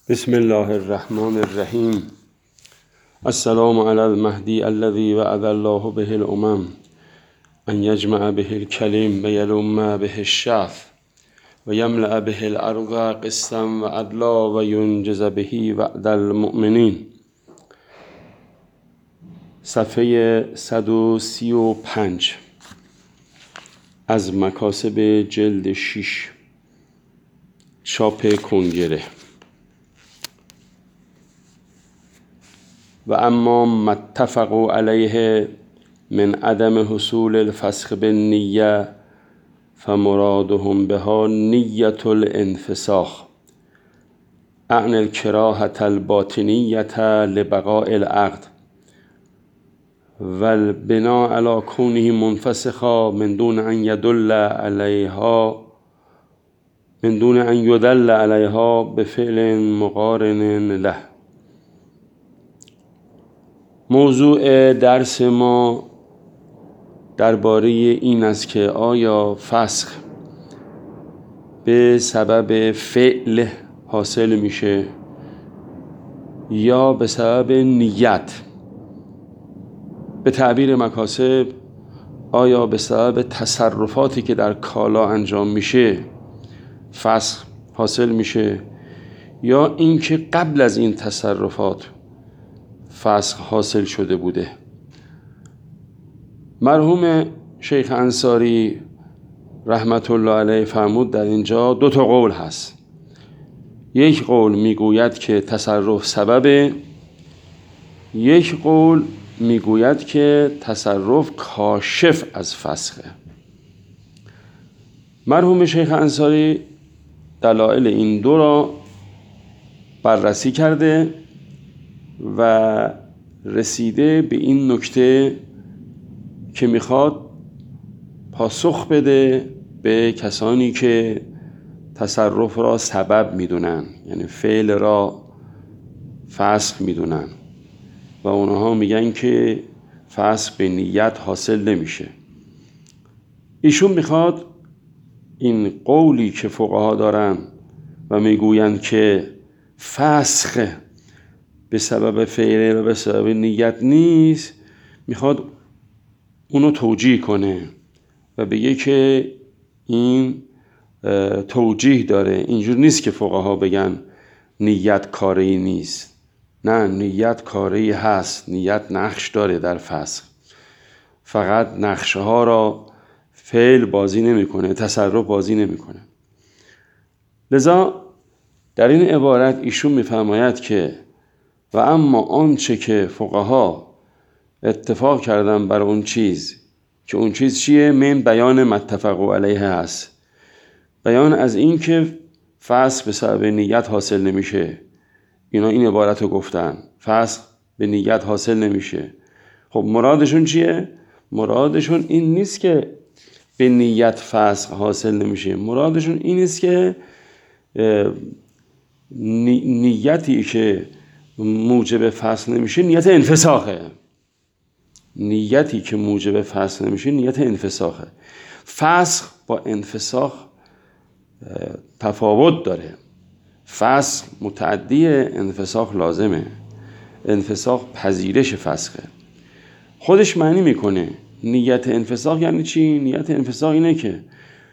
بسم الله الرحمن الرحیم. السلام علی المهدی الذی وعد الله به الامم ان یجمع به الکلم و یلم به الشعث و یملأ به الارض قسطا و عدلا و ینجز به وعد المؤمنین. صفحه 135 از مکاسب جلد 6 چاپ کنگره. و اما ما اتفقوا علیه من عدم حصول الفسخ بالنیه فمرادهم بها نیت الانفساخ اعنی الکراهة الباطنیة لبقاء العقد والبناء علی کونه منفسخا من دون ان یدل علیها بفعل مقارن له. موضوع درس ما درباره این است که آیا فسخ به سبب فعل حاصل میشه یا به سبب نیت؟ به تعبیر مکاسب آیا به سبب تصرفاتی که در کالا انجام میشه فسخ حاصل میشه یا اینکه قبل از این تصرفات فسخ حاصل شده بوده؟ مرحوم شیخ انصاری رحمت الله علیه فرمود در اینجا دو تا قول هست. یک قول میگوید که تصرف سببه، یک قول میگوید که تصرف کاشف از فسخه. مرحوم شیخ انصاری دلایل این دو را بررسی کرده و رسیده به این نکته که میخواد پاسخ بده به کسانی که تصرف را سبب میدونن، یعنی فعل را فسخ میدونن و اونها میگن که فسخ به نیت حاصل نمیشه. ایشون میخواد این قولی که فقها دارن و میگوین که فسخ به سبب فعل و به سبب نیت نیست، میخواد اونو توجیه کنه و بگه که این توجیه داره. اینجور نیست که فقها بگن نیت کاری نیست. نه، نیت کاری هست، نیت نقش داره در فسخ، فقط نقشه ها را فعل بازی نمیکنه، تصرف بازی نمیکنه. لذا در این عبارت ایشون میفرماید که و اما آنچه که فقها اتفاق کردن بر اون چیز که اون چیز چیه؟ من بیان متفقوا علیه هست، بیان از این که فسخ به سبب نیت حاصل نمیشه. اینا این عبارت رو گفتن، فسخ به نیت حاصل نمیشه. خب مرادشون چیه؟ مرادشون این نیست که به نیت فسخ حاصل نمیشه، مرادشون این نیست که نیتی که موجب فسخ نمیشه نیت انفساخه. نیتی که موجب فسخ نمیشه نیت انفساخه. فسخ با انفساخ تفاوت داره. فسخ متعدی انفساخ لازمه. انفساخ پذیرش فسخه. خودش معنی میکنه. نیت انفساخ یعنی چی؟ نیت انفساخ اینه که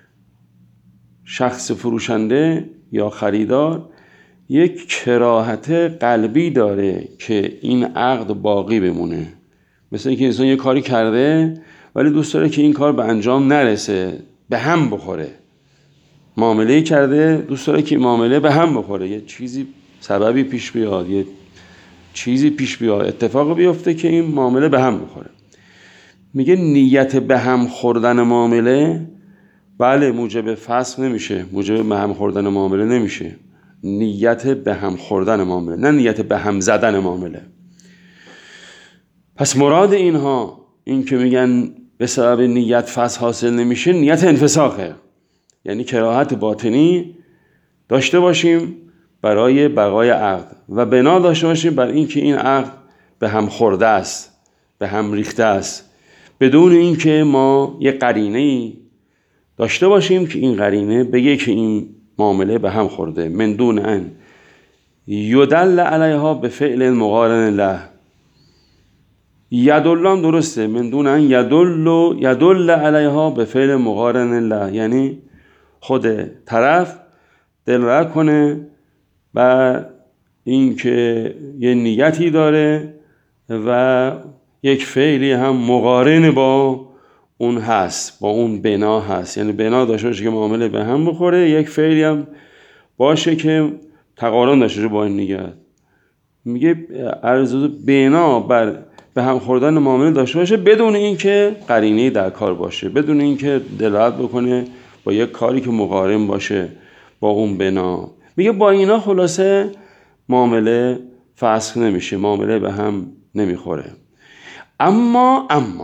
شخص فروشنده یا خریدار یک کراهت قلبی داره که این عقد باقی بمونه. مثل اینکه انسان یه کاری کرده ولی دوست داره که این کار به انجام نرسه، به هم بخوره. معامله کرده، دوست داره که معامله به هم بخوره، یه چیزی سببی پیش بیاد، یه چیزی پیش بیاد، اتفاق بیفته که این معامله به هم بخوره. میگه نیت به هم خوردن معامله بله موجب فسخ نمیشه، موجب به هم خوردن معامله نمیشه. نیت به هم خوردن معامله، نه نیت به هم زدن معامله. پس مراد اینها این که میگن به سبب نیت فسخ حاصل نمیشه نیت انفساخه، یعنی کراهت باطنی داشته باشیم برای بقای عقد و بنا داشته باشیم بر این که این عقد به هم خورده است، به هم ریخته است، بدون این که ما یه قرینه‌ای داشته باشیم که این قرینه بگه که این معامله به هم خورده. من دون ان یدل علیها به فعل مقارن له. یدل هم درسته، من دون ان یدل علیها به فعل مقارن له، یعنی خود طرف دلالت کنه بر این که یه نیتی داره و یک فعلی هم مقارن با اون هست، با اون بنا هست، یعنی بنا داشته باشه که معامله به هم بخوره، یک فعلی هم باشه که تقارن داشته باشه با این نیت. میگه ارزو بنا بر به هم خوردن معامله داشته باشه بدون اینکه قرینه در کار باشه، بدون اینکه دلالت بکنه با یک کاری که مقارن باشه با اون بنا. میگه با اینا خلاصه معامله فسخ نمیشه، معامله به هم نمیخوره. اما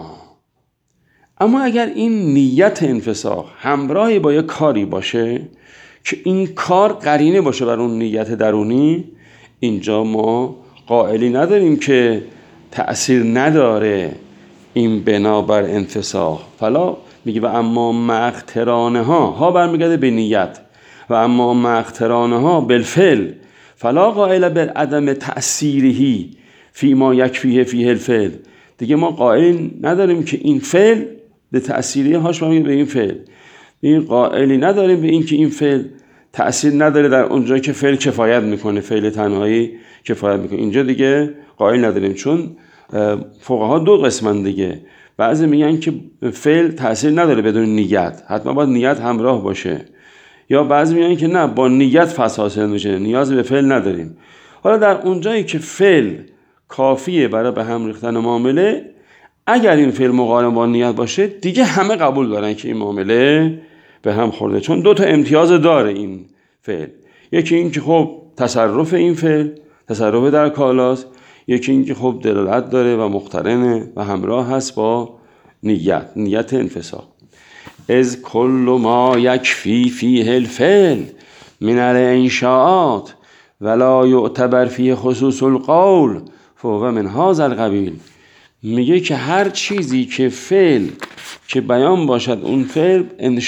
اگر این نیت انفساخ همراهی با یک کاری باشه که این کار قرینه باشه بر اون نیت درونی، اینجا ما قائلی نداریم که تأثیر نداره این بنا بر انفساخ. فلا میگه و اما مقترانه ها برمیگرده به نیت، و اما مقترانه ها بالفعل فلا قائل بالعدم تأثیره فی ما یکفیه فیه الفعل. دیگه ما قائل نداریم که این فعل به تأثیری هاش به این فعل، این قائلی نداریم به این که این فعل تأثیر نداره در اونجا که فعل کفایت میکنه، فعل تنهایی کفایت میکنه. اینجا دیگه قائل نداریم، چون فقها دو قسمن دیگه. بعضی میگن که فعل تأثیر نداره بدون نیت، حتما باید نیت همراه باشه، یا بعضی میگن که نه، با نیت فسخ حاصل میشه، نیاز به فعل نداریم. حالا در اونجایی که فعل کافیه برای به هم ریختن معامله، اگر این فعل مقارن با نیت باشه دیگه همه قبول دارن که این معامله به هم خورده، چون دو تا امتیاز داره این فعل. یکی این که خب تصرف این فعل تصرف در کالاست، یکی این که خب دلالت داره و مقترنه و همراه هست با نیت انفساخ. از کل ما یکفی فیه الفعل من الانشاءات ولا یعتبر فیه خصوص القول فهو من هذا القبیل. میگه که هر چیزی که فعل که بیان باشد، اون فعل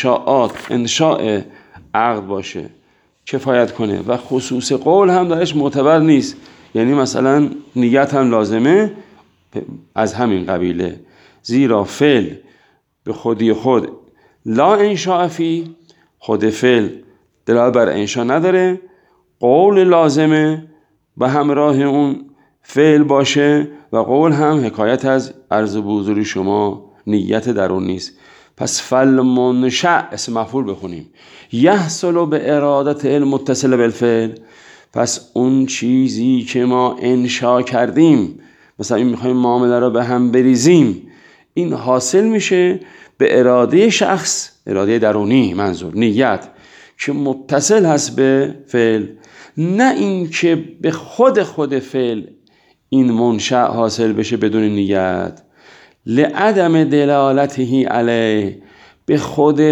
انشاء عقد باشه، کفایت کنه و خصوص قول هم درش معتبر نیست، یعنی مثلا نیت هم لازمه، از همین قبیله. زیرا فعل به خودی خود لا انشاء فی، خود فعل دلالت بر انشاء نداره، قول لازمه و همراه اون فعل باشه و قول هم حکایت از عرض بزرگی شما نیت درون نیست. پس فالمنشأ اسم مفعول بخونیم، یحصل به ارادت المتصل بالفعل. پس اون چیزی که ما انشا کردیم، مثلا این میخوایم معامله رو به هم بریزیم، این حاصل میشه به اراده شخص، اراده درونی، منظور نیت که متصل هست به فعل، نه این که به خود فعل این منشأ حاصل بشه بدون نیت. لعدم دلالته علیه، به خود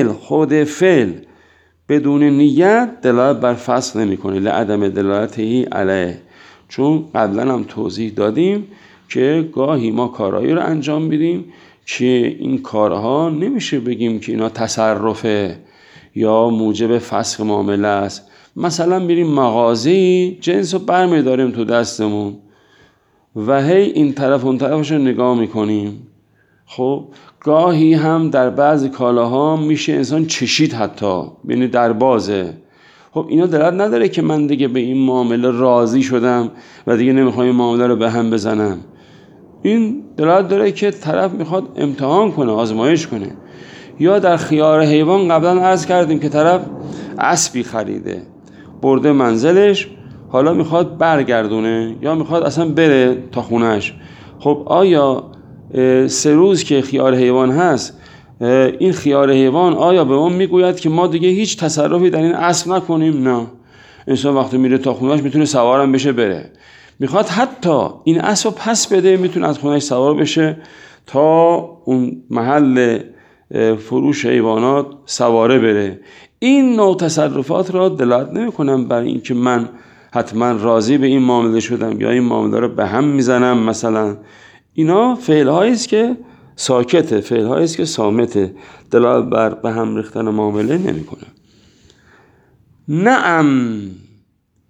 فعل بدون نیت دلالت بر فسخ نمیکنه. لعدم دلالته علیه، چون قبلا هم توضیح دادیم که گاهی ما کارهایی رو انجام میدیم که این کارها نمیشه بگیم که اینا تصرفه یا موجب فسخ معامله است. مثلا میریم مغازه‌ای، جنس رو برمیداریم تو دستمون و هی این طرف اون طرفش رو نگاه میکنیم. خب گاهی هم در بعضی کالاها میشه انسان چشید، حتی یعنی در بازه. خب اینا دلالت نداره که من دیگه به این معامله راضی شدم و دیگه نمیخوام این معامله رو به هم بزنم. این دلالت داره که طرف میخواد امتحان کنه، آزمایش کنه. یا در خیار حیوان قبلا عرض کردیم که طرف اسبی خریده، برده منزلش، حالا میخواد برگردونه یا میخواد اصلا بره تا خونش. خب آیا 3 روز که خیار حیوان هست، این خیار حیوان آیا به ما میگوید که ما دیگه هیچ تصرفی در این اسب نکنیم؟ نه. انسان وقتی میره تا خونش میتونه سوارم بشه بره، میخواد حتی این اسب پس بده، میتونه از خونش سوار بشه تا اون محل فروش حیوانات سواره بره. این نوع تصرفات را دلالت نمی‌کنم بر این که من حتما راضی به این معامله شدم یا این معامله رو به هم میزنم. مثلا اینا فعل‌هایی است که ساکته، فعل‌هایی است که صامته، دلالت بر به هم ریختن معامله نمی‌کنه. نعم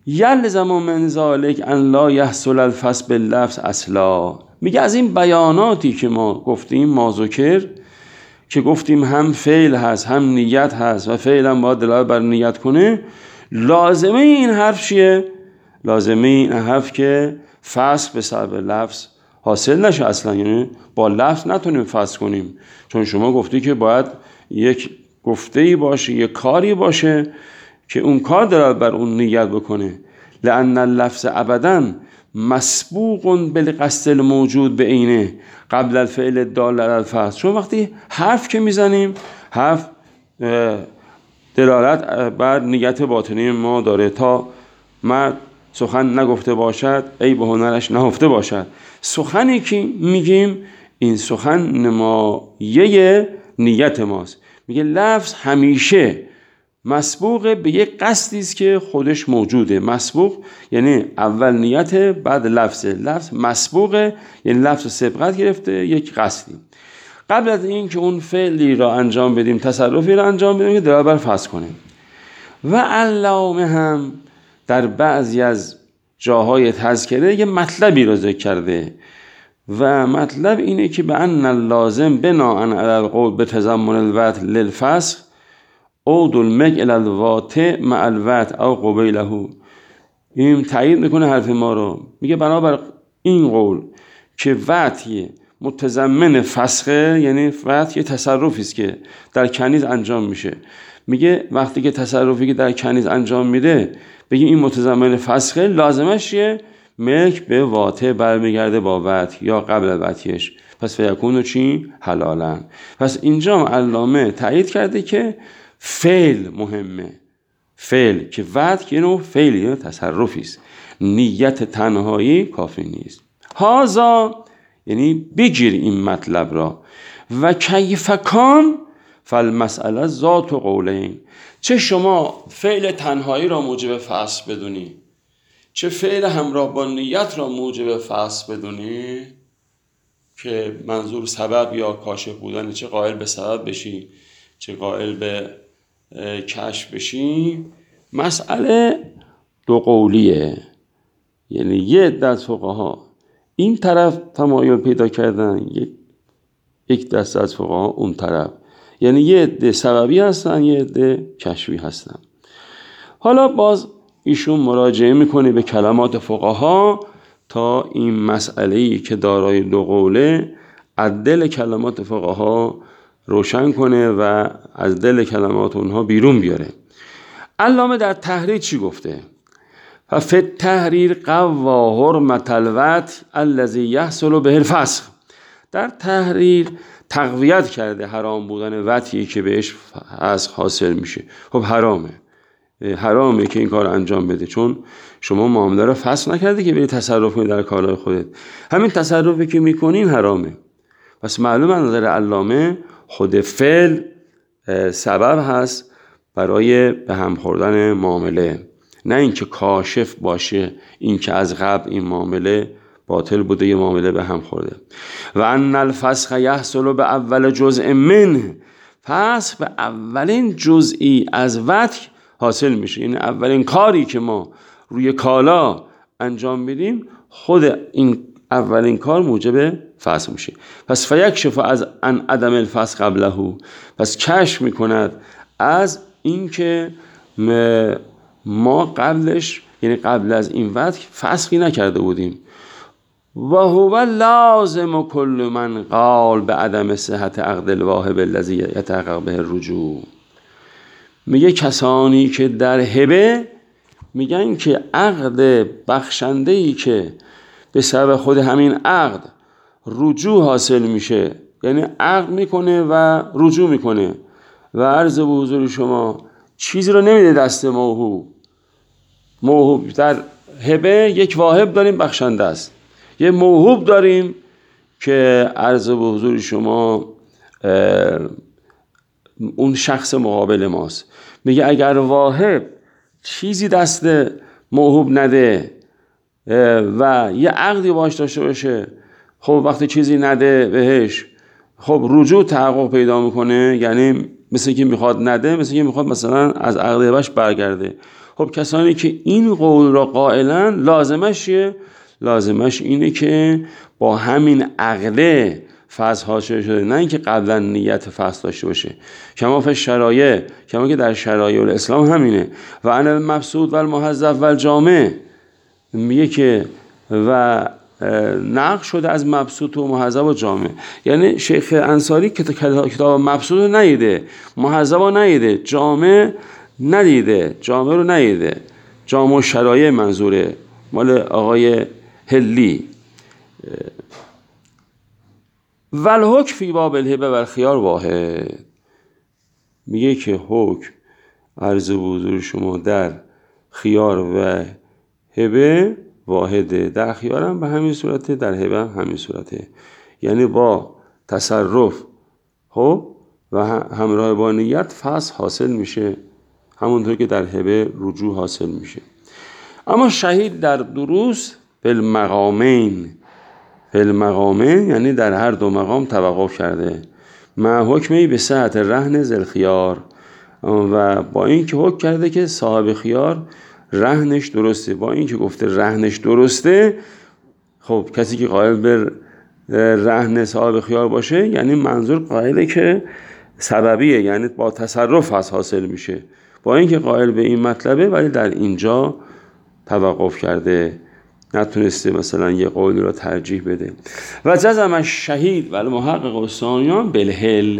یلزم من ذالک ان لا یحصل الفصل باللفظ اصلا. میگه از این بیاناتی که ما گفتیم، ما ذکر، که گفتیم هم فعل هست هم نیت هست و فعل هم باید دلالت بر نیت کنه، لازمه این حرف چیه؟ لازمه این حرف که فصل به سبب لفظ حاصل نشه اصلا، یعنی با لفظ نتونیم فصل کنیم، چون شما گفتی که باید یک گفته‌ای باشه، یک کاری باشه که اون کار دلالت بر اون نیت بکنه. لأن اللفظ ابداً مسبوق بالقصد الموجود به عینه قبل الفعل الدال علی الفصل. چون وقتی حرف که میزنیم، حرف دلالت بر نیت باطنی ما داره. تا مرد سخن نگفته باشد ای به هنرش نهفته باشد. سخنی که میگیم این سخن نمایه نیت ماست. میگه لفظ همیشه مسبوق به یک قصدی است که خودش موجوده. مسبوق یعنی اول نیت بعد لفظ. لفظ مسبوقه یعنی لفظ سبقت گرفته یک قصدی. قبل از این که اون فعلی را انجام بدیم، تصرفی را انجام بدیم که دلالت بر فصل کنیم. و علامه هم در بعضی از جاهای تذکره یه مطلبی را ذکر کرده و مطلب اینه که به ان اللازم بناء علی القول به تضمن الوتر للفسخ عود المج الى الواطع مع الوتر او قبیله. این تایید میکنه حرف ما رو. میگه بنابر این قول که وطی متضمن فسخه، یعنی وطی تصرفی است که در کنیز انجام میشه. میگه وقتی که تصرفی که در کنیز انجام میده بگیم این متضمن فسخه، لازمش چیه؟ ملک به واطع برمیگرده با وطی یا قبل وطیش. پس فیکونو چی؟ حلالا. پس اینجا علامه تایید کرده که فعل مهمه. فعل که وطع که نوع فعل یا تصرفی است، نیت تنهایی کافی نیست. هازا یعنی بگیر این مطلب را. و کیف کان فالمسئله ذات قولین. چه شما فعل تنهایی را موجب فصل بدونی، چه فعل همراه با نیت را موجب فصل بدونی که منظور سبب یا کاشف بودن، چه قائل به سبب بشی چه قائل به کشف بشی، مسئله دو قولیه. یعنی یه عده از فقها این طرف تمایل پیدا کردن، یک دسته از فقها اون طرف. یعنی یه عده سببی هستن یه عده کشفی هستن. حالا باز ایشون مراجعه میکنه به کلمات فقها تا این مسئله‌ای که دارای دو قوله از دل کلمات فقها روشن کنه و از دل کلمات اونها بیرون بیاره. علامه در تحریر چی گفته؟ ففی التحریر قوا حرمت الوطع الذی یحصل به الفسخ. در تحریر تقویت کرده حرام بودن وطعی که بهش فسخ حاصل میشه. خب حرامه که این کار انجام بده، چون شما معامله رو فسخ نکرده که بری تصرف کنی در کالای خودت. همین تصرفی که میکنین حرامه. پس معلومه از نظر علامه خود فعل سبب هست برای به هم خوردن معامله، نه اینکه کاشف باشه اینکه از قبل این معامله باطل بوده یه معامله به هم خورده. و ان الفسخ یحصل به اول جزء منه. پس به اولین جزئی از وطع حاصل میشه. این اولین کاری که ما روی کالا انجام میدیم، خود این اولین کار موجب فسخ میشه. پس فیکشف از ان عدم الفسخ قبله. پس کشف میکند از اینکه ما قبلش، یعنی قبل از این وطع فسخی نکرده بودیم. و هو لازم کل من قال به عدم صحت عقد الواهب الذی یتحقق به الرجوع. میگه کسانی که در هبه میگن که عقد بخشنده‌ای که به سبب خود همین عقد رجوع حاصل میشه، یعنی عقد میکنه و رجوع میکنه و عرض به حضور شما چیزی رو نمیده دست موهوب. در هبه یک واهب داریم بخشنده است، یه موهوب داریم که عرض به حضور شما اون شخص مقابل ماست. میگه اگر واهب چیزی دست موهوب نده و یه عقدی باش داشته باشه، خب وقتی چیزی نده بهش، خب رجوع تحقق پیدا میکنه. یعنی مثل که میخواد نده، مثل که میخواد مثلا از عقد باش برگرده. خب کسانی که این قول را قائلن لازمش چیه؟ لازمش اینه که با همین عقله فصل حاصل شده، نه اینکه قبلا نیت فصل داشته باشه. کما فی شرایع، کما که در شرایع الاسلام همینه. و ان المبسوط و المحذف و الجامع، میگه که و نقل شده از مبسوط و محذب و جامع. یعنی شیخ انصاری کتاب مبسوط رو ندیده، محذب رو ندیده، جامع ندیده، جامع رو ندیده. جامع و شرایع منظوره، مال آقای هلی. والحکم فی باب الهبه و الخیار واحد، میگه که حکم عرض حضور شما در خیار و هبه واحده. در خیار هم به همین صورته، در هبه هم همین صورته. یعنی با تصرف خب و همراه با نیت فصل حاصل میشه، همونطور که در هبه رجوع حاصل میشه. اما شهید در دروس بالمقامین، یعنی در هر دو مقام توقف کرده. مع حکمی به صحت رهن ذل خیار، و با این که حکم کرده که صاحب خیار رهنش درسته. با این که گفته رهنش درسته، خب کسی که قائل به رهن صاحب خیار باشه، یعنی منظور قائله که سببیه، یعنی با تصرف حاصل میشه. با این که قائل به این مطلبه، ولی در اینجا توقف کرده، نتونسته مثلا یه قولی را ترجیح بده. و جزم الشهید و المحقق الثانیان بالحل.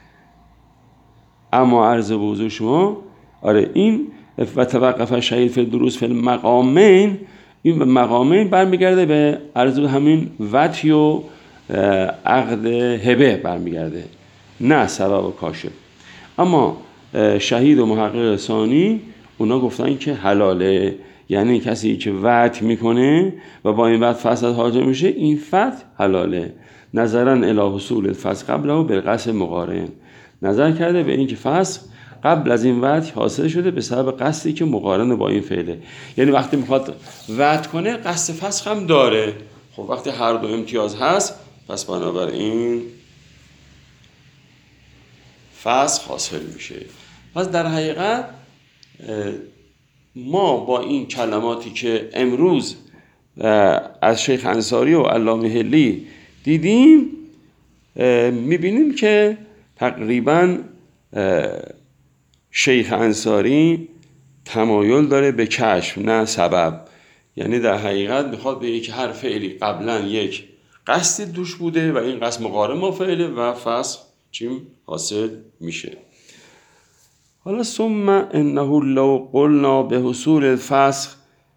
اما عرض به حضور شما، آره این و توقف الشهید فی الدروس فی المقامین، این به مقامین برمیگرده به عرض همین وطی و عقد هبه برمیگرده، نه سبب و کاشف. اما شهید و محقق ثانی اونا گفتن که حلاله، یعنی کسی که وعد میکنه و با این وعد فساد حاصل میشه، این فتح حلاله. نظرا الی حصول الفسق قبله بالقصد مقارن، نظر کرده به این که فسق قبل از این وعد حاصل شده به سبب قصدی که مقارن با این فعله. یعنی وقتی میخواد وعد کنه قصد فسق هم داره. خب وقتی هر دو امتیاز هست، پس بنابراین فسق حاصل میشه. پس در حقیقت ما با این کلماتی که امروز از شیخ انصاری و علامه هلی دیدیم، میبینیم که تقریبا شیخ انصاری تمایل داره به کشف نه سبب. یعنی در حقیقت میخواد به یک هر فعلی قبلا یک قصد دوش بوده و این قصد مقارن با فعله و فسق چیم حاصل میشه. حالا ثم انه لو قلنا به حصول الفسخ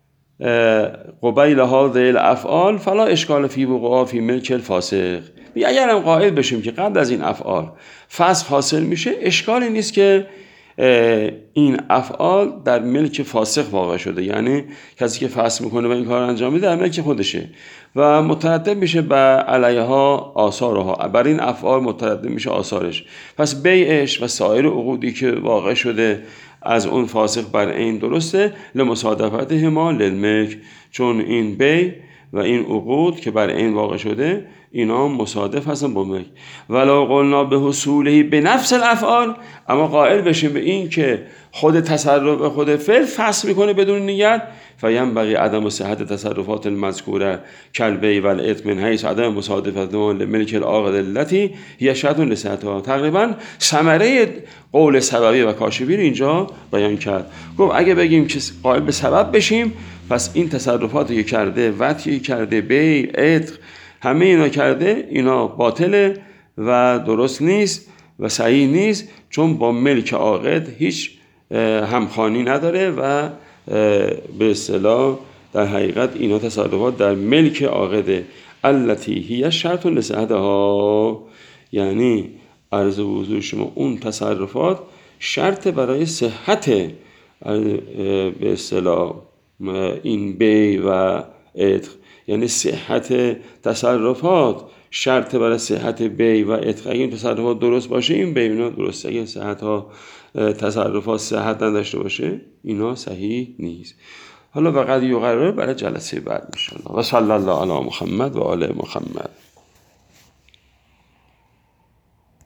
قبیل هذه الافعال فلا اشکال فی وقوع فی ملک الفاسق. اگر هم قائل بشیم که قبل از این افعال فسخ حاصل میشه، اشکالی نیست که این افعال در ملک فاسق واقع شده. یعنی کسی که فسخ میکنه و این کار انجام میده در ملک خودشه و مترتب میشه بر علیها آثارها، بر این افعال مترتب میشه آثارش. پس بیعش و سایر عقودی که واقع شده از اون فاسق بر این درسته، لمصادفتهما للملک، چون این بی و این عقود که بر این واقع شده اینا مصادف هستن با ملک. ولو قلنا به حصوله به نفس الافعال، اما قائل بشیم به این که خود تصرف خود فعل فسخ میکنه بدون نیت، فینبغی عدم صحت تصرفات المذکوره کالبیع و العتق من حیث عدم مصادفتهما لملک العاقد التی هی شرط لصحتها. تقریبا ثمره قول سببی و کاشفی رو اینجا بیان کرد. گفت اگه بگیم که قائل به سبب بشیم، پس این تصرفاتی که کرده، وطی کرده، بیع، عتق، همه اینا کرده، اینا باطله و درست نیست و صحیح نیست، چون با ملک عاقد هیچ همخوانی نداره و به اصطلاح در حقیقت اینا تصرفات در ملک عاقده التی هی شرط لصحتها. یعنی عرض حضور شما اون تصرفات شرط برای صحت به اصطلاح این بیع و عتق، یعنی صحت تصرفات شرط برای صحت بیع و عتق. اگه این تصرفات درست باشه این بیع اینا درسته، اگه تصرفات صحت نداشته باشه اینا صحیح نیست. حالا وقت یقرر برای جلسه بعد ان شاء الله. و صلی الله علی محمد و آل محمد.